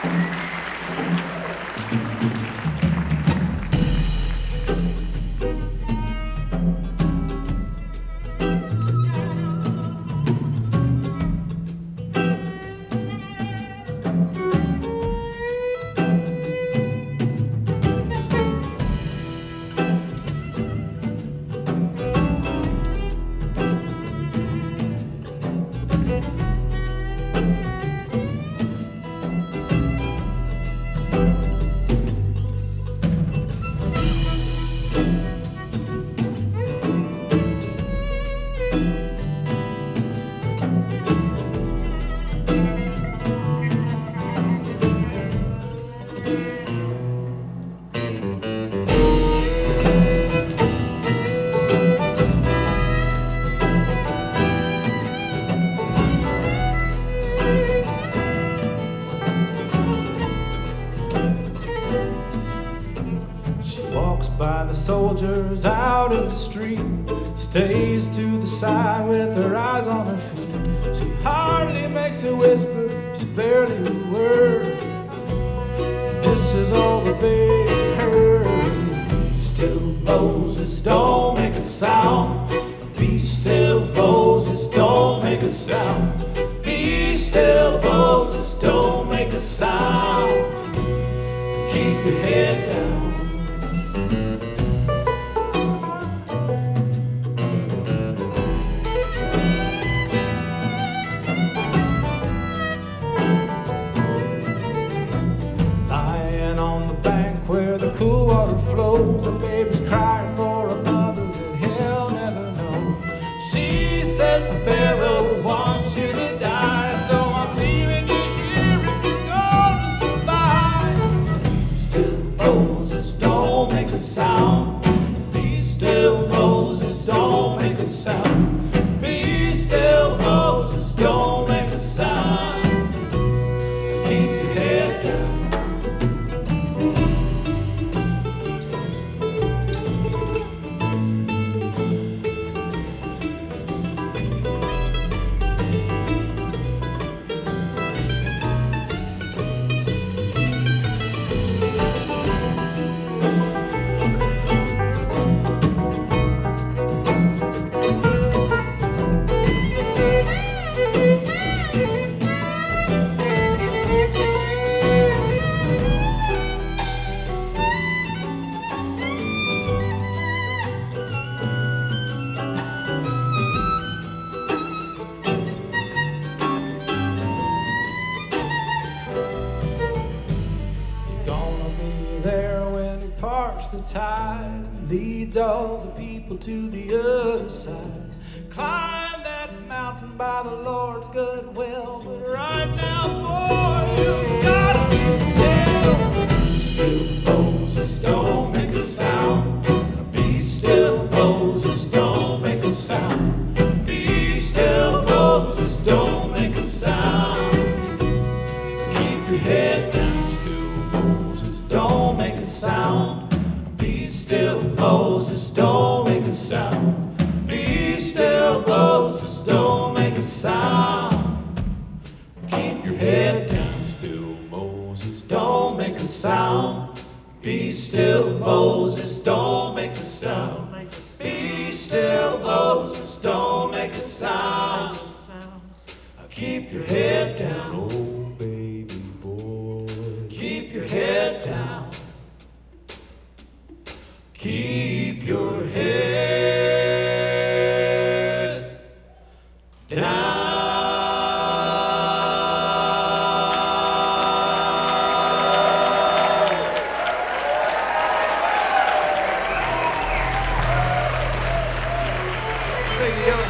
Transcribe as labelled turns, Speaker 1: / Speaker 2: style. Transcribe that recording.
Speaker 1: By the soldiers out in the street, stays to the side with her eyes on her feet. She hardly makes a whisper, just barely a word. This is all the baby heard. Be still, Moses, don't make a sound. Be still, Moses, don't make a sound. Be still, Moses, don't make a sound. Keep your head down. Cool water flows, and baby's crying for a mother that he'll never know. She says the Pharaoh wants you to die, so I'm leaving you here if you're gonna survive. Be still, Moses, don't make a sound. Be still, Moses, don't make a sound. Be still, Moses, don't make a sound. Keep your head down. The tide leads all the people to the other side. Climb that mountain by the Lord's good will, but right now, boy, you gotta be still. Be still, Moses, don't make a sound. Be still, Moses, don't make a sound. Be still, Moses, don't make a sound. Keep your head down. Still, Moses, don't make a sound. Be still, Moses, don't make a sound. Be still, Moses, don't make a sound. Keep your head down. Still, Moses, don't make a sound. Be still, Moses, don't make a sound. Be still, Moses, don't make a sound. Keep your head down, oh baby boy. Keep your head down. Keep your head down. Thank you.